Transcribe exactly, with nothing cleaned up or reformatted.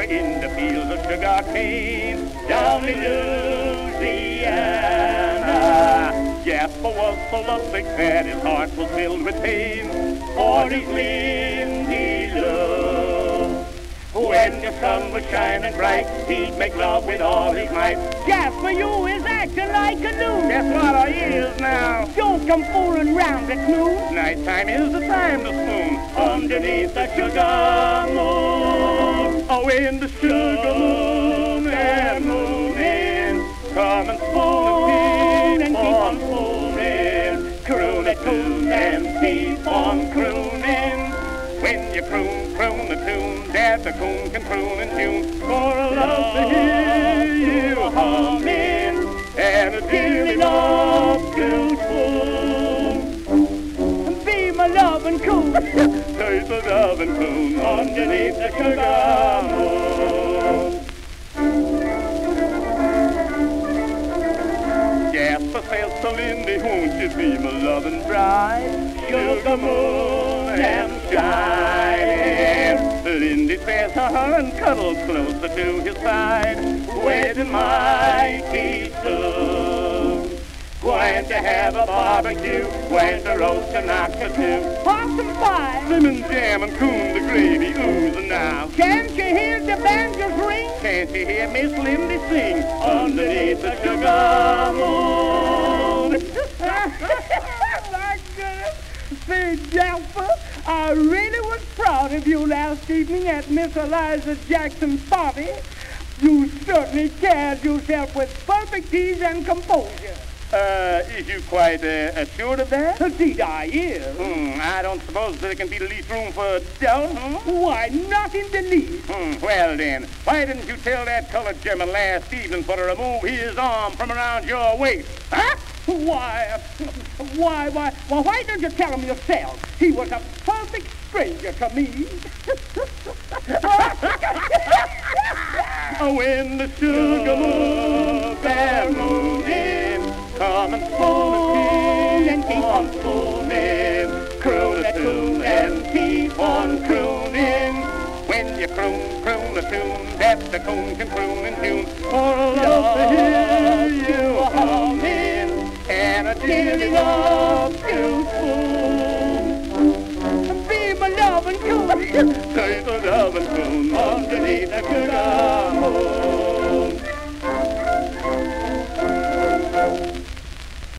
in the fields of sugar cane down in Louisiana. Jasper was so lovesick that his heart was filled with pain for his Lindy love. When the sun was shining bright, he'd make love with all his might. Jasper, you is acting like a loon. That's what I is now. Don't come fooling round at noon. Nighttime is the time to spoon underneath the sugar moon. Oh, in the sugar moon and mooning, come and spoon and keep on spooning. Croon a tune and keep on crooning. When you croon, croon a tune that the coon can croon and tune. For I love to hear you humming and a dearly love to spoon. Be my loving coon. Taste the loving coon underneath the sugar moon. Jasper says to Lindy, won't you be my loving bride? Sugar moon and shining. Lindy says to her and cuddles closer to his side. Wedding mighty soon. Going to have a barbecue, going to roast a cockatoo. Possum pie. Lemon jam and coon the gravy oozing now. Can't you hear the banjos ring? Can't you hear Miss Lindy sing underneath the sugar moon? My goodness. Say, Jasper, I really was proud of you last evening at Miss Eliza Jackson's party. You certainly carried yourself with perfect ease and composure. Uh, is you quite uh, assured of that? Indeed I is. Hmm, I don't suppose there can be the least room for doubt, hmm? Why, not in the least. Hmm, well then, why didn't you tell that colored German last evening for to remove his arm from around your waist? Huh? Why, why, why, well, why don't you tell him yourself? He was a perfect stranger to me. Oh, when the sugar moon bear mooning, come and spoon and keep on spooning. Croon a tune and keep on crooning. When you croon, croon a tune that the coon can croon and tune. For I love to hear you humming and a dearly love to spoon. Be my loving coon. Take the loving coon underneath the sugar moon.